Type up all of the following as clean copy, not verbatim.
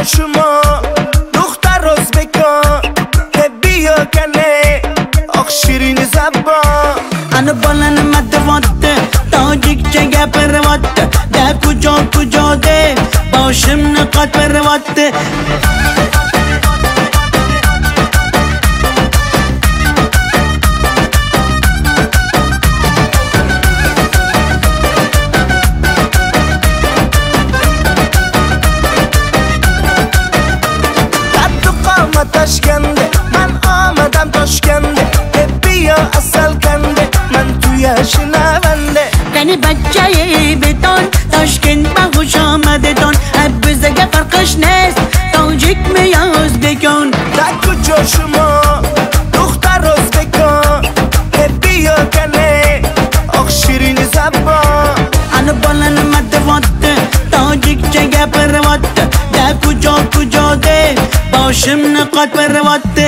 شما دختر ازبکان که بیا کنه آخ شیرین زبان انا بالن مدواته تاجیکچه گپرواته ده کجا ده باشم نقاط پرواته تشکنده من آمدم تاشکنده بیا اصل کنده من توی شنونده کنی بچه بیتون تاشکند با خوش آمده تون بزگه فرقش نیست تاجیک میاز بکن در کجا شما دختر ازبکان که بیا کنه آخ شیرین زبان انا بالن مدواته تاجیکچه گپرواته ده کجا ده باشم نقاط پرواته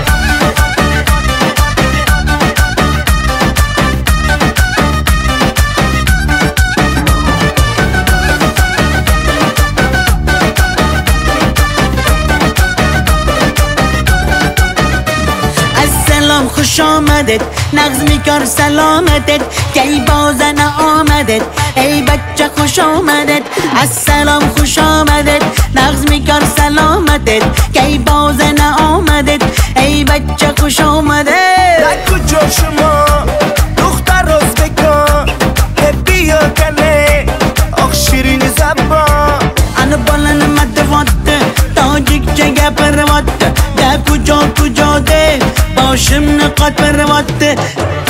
السلام خوش آمدید نغز میکار سلامتت کی بازن آمدید ای بچه خوش آمدید السلام خوش آمدید نغز میکار سلامتت کی بازن آمدید ای بچه خوش آمدید در کجا شما دختر ازبکان که بیا کنه آخ شیرین زبان انا بالن مدواته تاجیکچه گپرواته ده کجا ده باشم نقاط پرواته